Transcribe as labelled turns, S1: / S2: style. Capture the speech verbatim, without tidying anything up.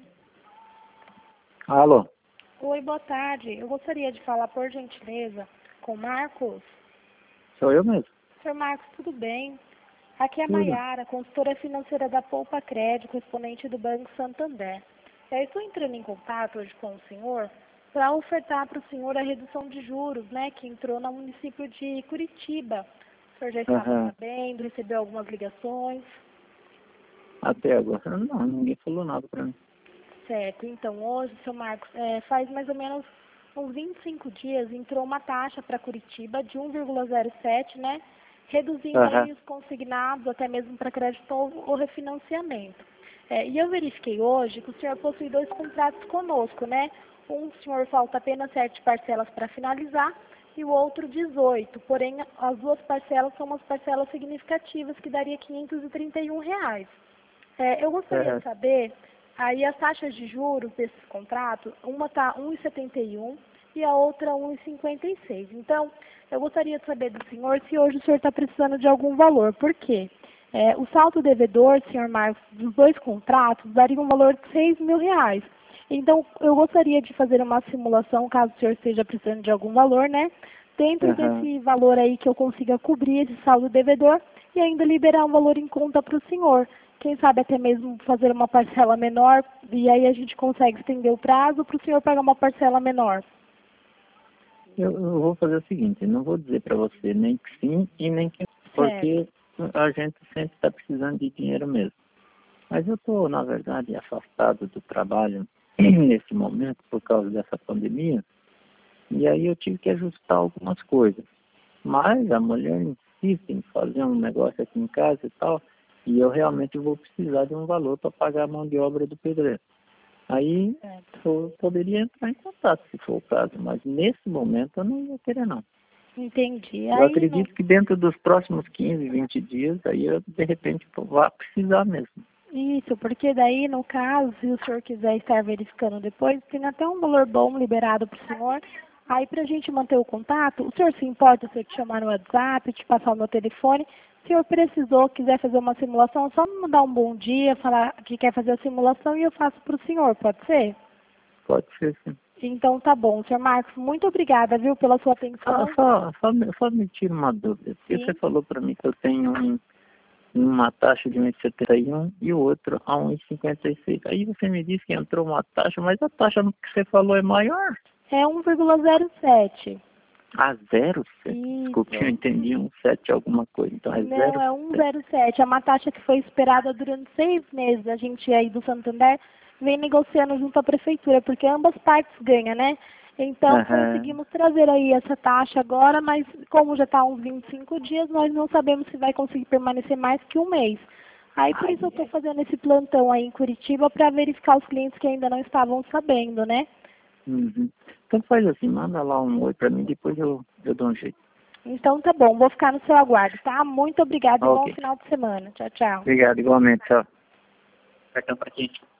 S1: Alô?
S2: Oi, boa tarde. Eu gostaria de falar, por gentileza, com o Marcos.
S1: Sou eu mesmo.
S2: Senhor Marcos, tudo bem? Aqui é a
S1: Tudo.
S2: Maiara, consultora financeira da Poupa Crédito, correspondente do Banco Santander. Eu estou entrando em contato hoje com o senhor para ofertar para o senhor a redução de juros, né, que entrou no município de Curitiba. O senhor já estava
S1: Aham.
S2: sabendo, recebeu algumas ligações.
S1: Até agora não, ninguém falou nada pra mim.
S2: Certo, então hoje, seu Marcos, é, faz mais ou menos uns vinte e cinco dias entrou uma taxa para Curitiba de um vírgula zero sete, né? Reduzindo
S1: Aham.
S2: aí os consignados até mesmo para crédito ou, ou refinanciamento. É, e eu verifiquei hoje que o senhor possui dois contratos conosco, né? Um, o senhor falta apenas sete parcelas para finalizar e o outro dezoito. Porém, as duas parcelas são umas parcelas significativas que daria quinhentos e trinta e um reais. É, eu gostaria
S1: Aham.
S2: de saber, aí as taxas de juros desses contratos, uma está um vírgula setenta e um e a outra um vírgula cinquenta e seis. Então, eu gostaria de saber do senhor se hoje o senhor está precisando de algum valor. Por quê? É, o saldo devedor, senhor Marcos, dos dois contratos, daria um valor de seis mil reais. Então, eu gostaria de fazer uma simulação, caso o senhor esteja precisando de algum valor, né? Dentro
S1: Aham.
S2: desse valor aí que eu consiga cobrir esse saldo devedor e ainda liberar um valor em conta para o senhor. Quem sabe até mesmo fazer uma parcela menor e aí a gente consegue estender o prazo para o senhor pagar uma parcela menor.
S1: Eu, eu vou fazer o seguinte, eu não vou dizer pra você nem que sim e nem que não,
S2: Certo.
S1: porque a gente sempre está precisando de dinheiro mesmo. Mas eu estou, na verdade, afastado do trabalho nesse momento por causa dessa pandemia, e aí eu tive que ajustar algumas coisas. Mas a mulher insiste em fazer um negócio aqui em casa e tal, e eu realmente vou precisar de um valor para pagar a mão de obra do pedreiro. Aí
S2: Certo.
S1: eu poderia entrar em contato, se for o caso, mas nesse momento eu não ia querer não.
S2: Entendi.
S1: Eu
S2: Aí no
S1: acredito que dentro dos próximos quinze, vinte dias, aí eu de repente vá precisar mesmo.
S2: Isso, porque daí, no caso, se o senhor quiser estar verificando depois, tem até um valor bom liberado para o senhor. Aí, para a gente manter o contato, o senhor se importa se eu te chamar no WhatsApp, te passar o meu telefone? Se o senhor precisou, quiser fazer uma simulação, é só me mandar um bom dia, falar que quer fazer a simulação e eu faço para o senhor, pode ser?
S1: Pode ser sim.
S2: Então, tá bom. senhor Marcos, muito obrigada, viu, pela sua
S1: Só,
S2: atenção.
S1: só, só, me, só me tira uma dúvida, porque você
S2: Sim.
S1: falou para mim que eu tenho um, uma taxa de um vírgula setenta e um e o outro a um vírgula cinquenta e seis. Aí você me disse que entrou uma taxa, mas a taxa que você falou é maior.
S2: É um vírgula zero sete.
S1: A zero sete. Desculpe, eu
S2: Isso.
S1: entendi um sete alguma coisa. Então é
S2: Não,
S1: zero
S2: é um
S1: sete.
S2: zero sete. É uma taxa que foi esperada durante seis meses. A gente aí do Santander vem negociando junto à prefeitura, porque ambas partes ganham, né? Então
S1: Aham.
S2: conseguimos trazer aí essa taxa agora, mas como já está uns vinte e cinco dias, nós não sabemos se vai conseguir permanecer mais que um mês. Aí por
S1: Ai,
S2: isso eu estou
S1: ai.
S2: fazendo esse plantão aí em Curitiba para verificar os clientes que ainda não estavam sabendo, né?
S1: Uhum. Então faz assim, manda lá um oi para mim, depois eu, eu dou um jeito.
S2: Então tá bom, vou ficar no seu aguardo, tá? Muito obrigada e bom
S1: Ok.
S2: final de semana. Tchau, tchau.
S1: Obrigado, igualmente. Tchau. Cartão para quem?